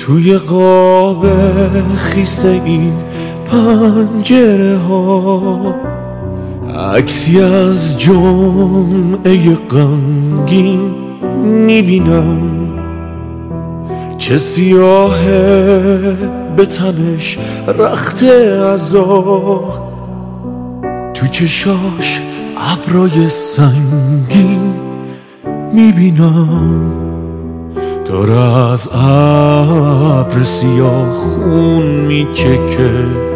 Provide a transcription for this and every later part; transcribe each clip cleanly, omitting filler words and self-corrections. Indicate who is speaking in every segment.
Speaker 1: توی قاب خیس این پنجره ها عکسی از جمعه غمگین میبینم، چه سیاهه به تنش رخت عزا، تو چشاش ابرای سنگین میبینم، داره از ابر سیاه خون میچکه،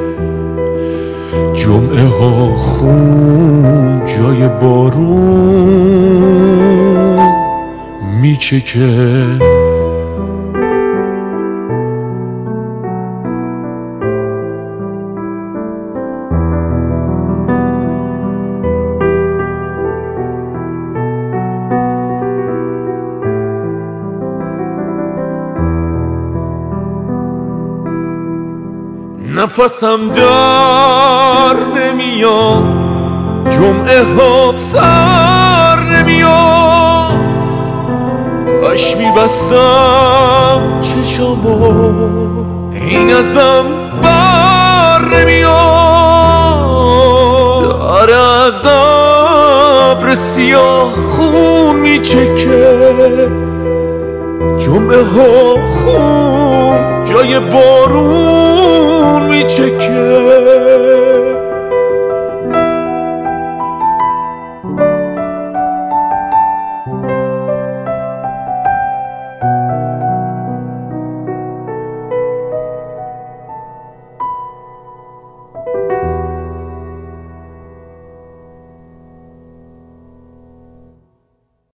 Speaker 1: جمعه ها خون جای بارون میچکه. نفسم در نمیاد، جمعه ها سر نمیاد، کاش میبستم چشامو این ازم بر نمیاد، داره از ابر سیاه خون میچکه، جمعه ها خون جای بارون میچکه.